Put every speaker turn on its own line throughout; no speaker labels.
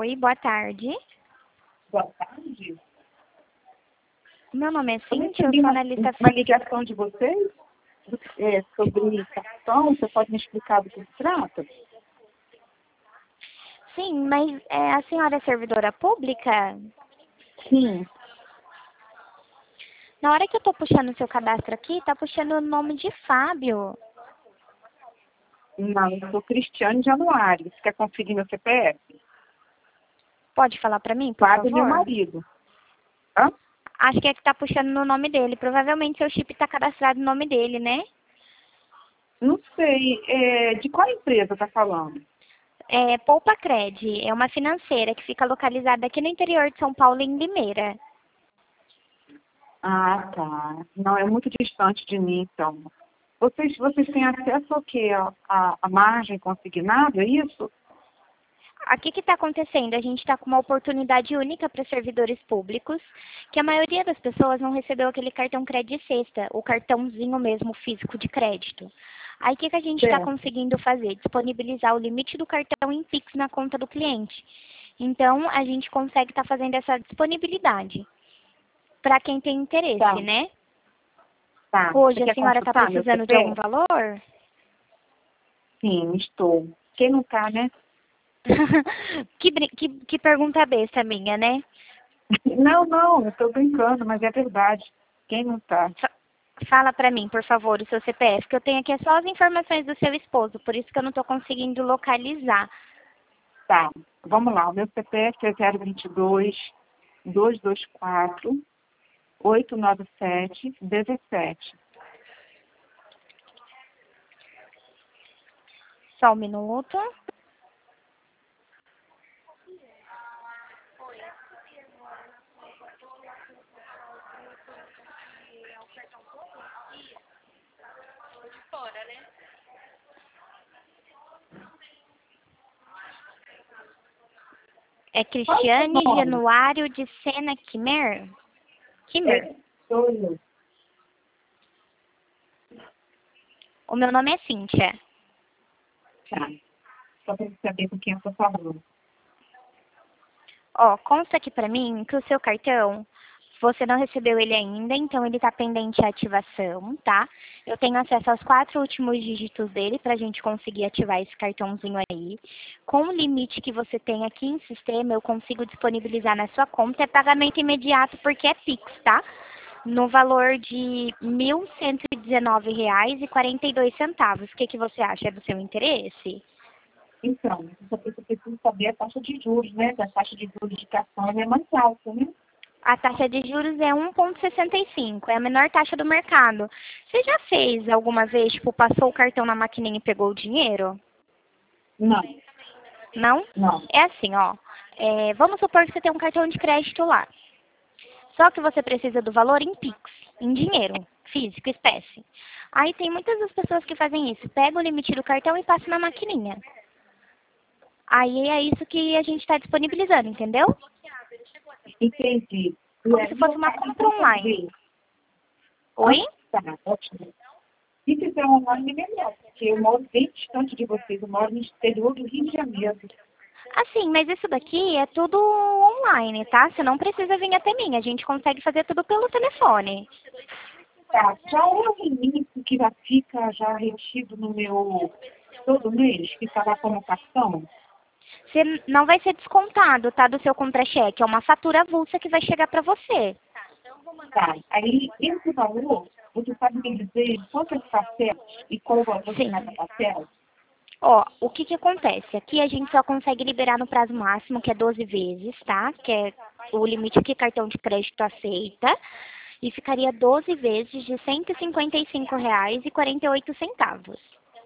Oi, boa tarde.
Boa tarde.
Meu nome é
Eu
Cíntia, eu
recebi
sou
uma,
analista.
uma ligação de vocês sobre cartão. Você pode me explicar do que se trata?
Sim, mas a senhora é servidora pública?
Sim.
Na hora que eu tô puxando o seu cadastro aqui, tá puxando o nome de Fábio.
Não, eu sou Cristiane Januário. Você quer conferir meu CPF?
Pode falar pra mim, por
Fábio é meu
favor?
marido. Hã?
Acho que é que tá puxando no nome dele. Provavelmente seu chip tá cadastrado no nome dele, né?
Não sei. De qual empresa está falando?
É Poupa Cred, é uma financeira que fica localizada aqui no interior de São Paulo, em Limeira.
Ah, tá. Não, é muito distante de mim, então. Vocês têm acesso ao quê? A margem consignada, é isso?
Aqui que está acontecendo, a gente está com uma oportunidade única para servidores públicos, que a maioria das pessoas não recebeu aquele cartão crédito sexta, o cartãozinho mesmo físico de crédito. Aí o que a gente está
Certo.
conseguindo fazer? Disponibilizar o limite do cartão em Pix na conta do cliente. Então, a gente consegue estar fazendo essa disponibilidade para quem tem interesse,
Tá.
né?
Tá.
Hoje
Você
a
quer
senhora está
consultar meu
precisando de algum
CPF?
valor?
Sim, estou. Quem não está, né?
Que pergunta besta minha, né?
Não, eu estou brincando, mas é verdade. Quem não está?
Fala pra mim, por favor, o seu CPF, que eu tenho aqui é só as informações do seu esposo, por isso que eu não tô conseguindo localizar.
Tá. Vamos lá. O meu CPF é 022 224 897 17.
Só um minuto. É
Qual é o seu
Cristiane
nome?
Januário de Sena Kimmer? Kimmer.
Sou eu.
O meu nome é Cíntia.
Tá. Só para saber com quem eu estou falando.
Ó, consta aqui pra mim que o seu cartão, você não recebeu ele ainda, então ele tá pendente de ativação, tá? Eu tenho acesso aos 4 últimos dígitos dele pra gente conseguir ativar esse cartãozinho aí. Com o limite que você tem aqui em sistema, eu consigo disponibilizar na sua conta. É pagamento imediato porque é Pix, tá? No valor de R$ 1.119,42. O que você acha? É do seu interesse?
Então, eu preciso saber a taxa de juros, né? A taxa de juros de cartão é mais alta, né?
A taxa de juros é 1,65, é a menor taxa do mercado. Você já fez alguma vez, tipo, passou o cartão na maquininha e pegou o dinheiro?
Não,
Não?
não.
É assim, ó. Vamos supor que você tem um cartão de crédito lá. Só que você precisa do valor em Pix, em dinheiro, físico, espécie. Aí tem muitas das pessoas que fazem isso. Pega o limite do cartão e passa na maquininha. Aí é isso que a gente está disponibilizando, entendeu?
Entendi.
Como se fosse uma compra online.
Ah,
Oi?
tá, ótimo. Se fizer online, é melhor, porque eu moro bem distante de vocês. Eu moro no exterior do Rio de Janeiro.
Assim, mas isso daqui é tudo online, tá? Você não precisa vir até mim. A gente consegue fazer tudo pelo telefone.
Tá, já é o limite que já fica já retido no meu todo mês, que está lá como cartão?
Você não vai ser descontado, tá? Do seu contra-cheque. É uma fatura avulsa que vai chegar pra você.
Tá, aí esse valor, você sabe me dizer quantas parcelas e qual o valor de
Sim.
cada parcela?
Ó, o que acontece? Aqui a gente só consegue liberar no prazo máximo, que é 12 vezes, tá? Que é o limite que cartão de crédito aceita. E ficaria 12 vezes de R$ 155,48.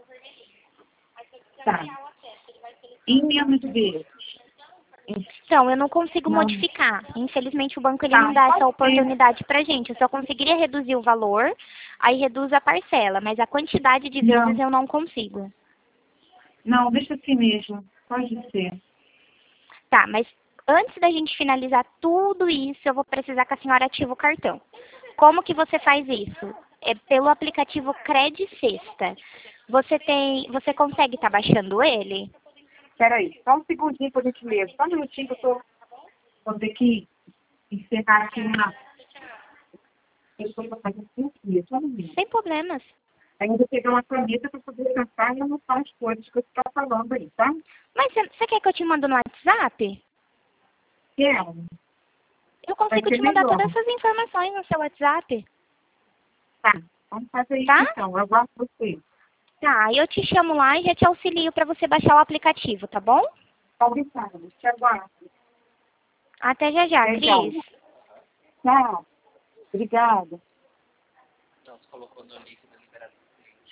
Tá, em menos vezes.
Então, eu não consigo
Não,
modificar. Infelizmente, o banco ele
tá,
não dá essa
pode ser.
oportunidade pra gente. Eu só conseguiria reduzir o valor, aí reduz a parcela, mas a quantidade de vezes
Não,
eu não consigo.
não, deixa assim mesmo. Pode ser.
Tá, mas antes da gente finalizar tudo isso, eu vou precisar que a senhora ative o cartão. Como que você faz isso? É pelo aplicativo Cred Sexta. Você consegue estar baixando ele?
Peraí, só um segundinho, por gentileza. Só um minutinho que vou ter que encerrar aqui uma... Eu vou fazer aqui, só um minuto.
Sem problemas.
Aí eu vou pegar uma caneta para poder pensar e anotar as coisas que você está falando aí, tá?
Mas você quer que eu te mando no WhatsApp?
Quero.
Eu consigo
Vai ser
te mandar
melhor.
todas essas informações no seu WhatsApp.
Tá, vamos fazer isso
Tá?
então. Eu gosto de você.
Tá, eu te chamo lá e já te auxilio para você baixar o aplicativo, tá bom?
Obrigada, te aguardo.
Até já já,
Legal.
Cris.
Tchau. Obrigada.
Então, você colocou no link